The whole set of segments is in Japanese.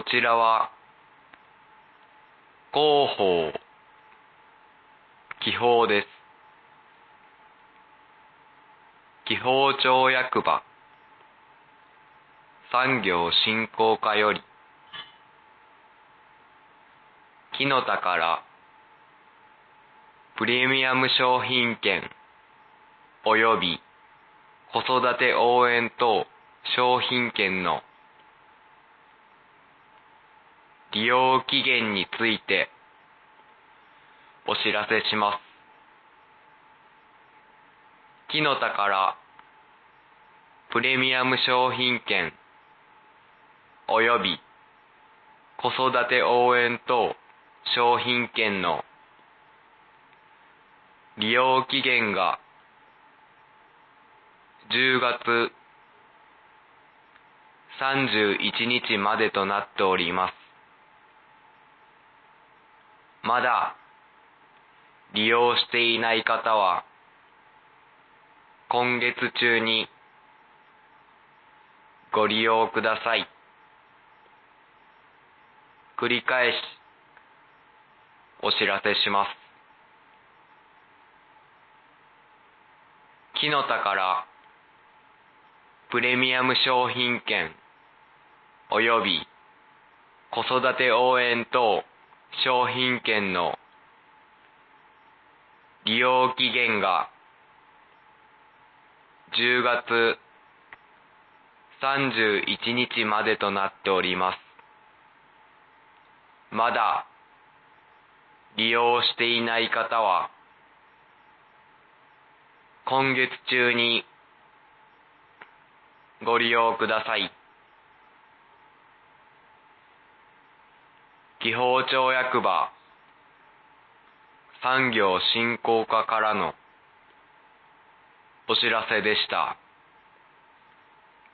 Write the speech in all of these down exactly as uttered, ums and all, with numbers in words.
ちらは広報記法です。記法庁役場産業振興課より木の宝プレミアム商品券および子育て応援等商品券の利用期限についてお知らせします。木の宝プレミアム商品券および子育て応援等商品券の利用期限がじゅうがつさんじゅういちにちまでとなっております。まだ利用していない方は今月中にご利用ください。繰り返しお知らせします。木の宝プレミアム商品券および子育て応援等商品券の利用期限がじゅうがつさんじゅういちにちまでとなっております。まだ利用していない方は今月中にご利用ください。紀宝町役場産業振興課からのお知らせでした。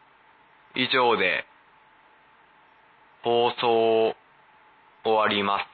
以上で放送を終わります。